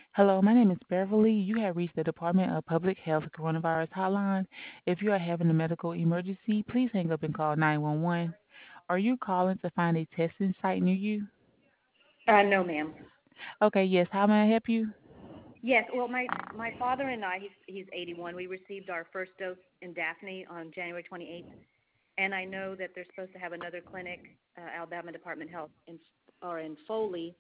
Hello, my name is Beverly. You have reached the Department of Public Health Coronavirus Hotline. If you are having a medical emergency, please hang up and call 911. Are you calling to find a testing site near you? No, ma'am. Okay, yes. How may I help you? Yes, well, my father and I, he's 81. We received our first dose in Daphne on January 28th, and I know that they're supposed to have another clinic, Alabama Department of Health, in Foley,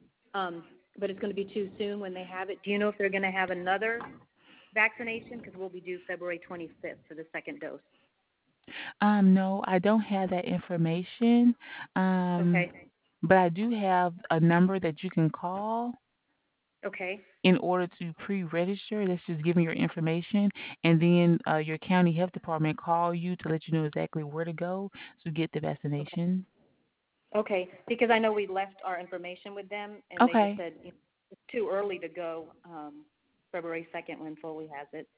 but it's going to be too soon when they have it. Do you know if they're going to have another vaccination? Because we'll be due February 25th for the second dose. No, I don't have that information. Um, Okay. but I do have a number that you can call Okay. in order to pre-register. That's just giving your information, and then your county health department call you to let you know exactly where to go to get the Okay. vaccination. Okay. Because I know we left our information with them, and they just Okay. said it's too early to go February 2nd when Foley has it.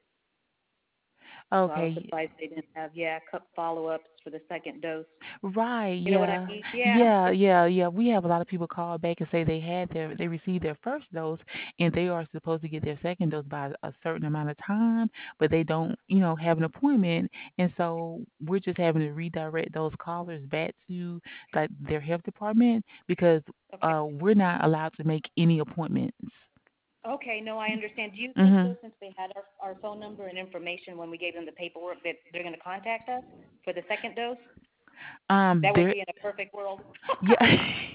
So I was Okay. surprised they didn't have, follow-ups for the second dose. Right, You know what I yeah. mean? Yeah. Yeah. We have a lot of people call back and say they received their first dose and they are supposed to get their second dose by a certain amount of time, but they don't, have an appointment, and so we're just having to redirect those callers back to like their health department because Okay. we're not allowed to make any appointments. Okay, no, I understand. Do you think, though, Mhm. since they had our phone number and information when we gave them the paperwork, that they're going to contact us for the second dose? That would There be in a perfect world. Yeah.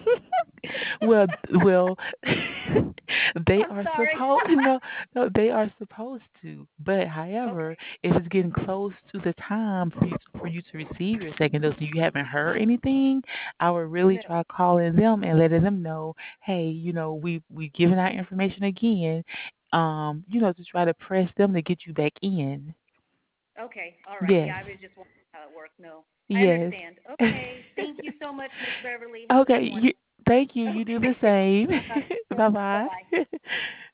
well, well, they I'm are sorry. supposed no, they are supposed to. But however, Okay. if it's getting close to the time for you to receive your second dose and you haven't heard anything, I would really No. try calling them and letting them know, hey, we've given our information again, to try to press them to get you back in. Okay, all right. Yes. Yeah, I was just wondering how it worked. No, I Yes. understand. Okay, thank you so much, Miss Beverly. Have a Okay, good one. thank you. You do the Okay. same. Uh-huh. Bye Bye-bye. bye.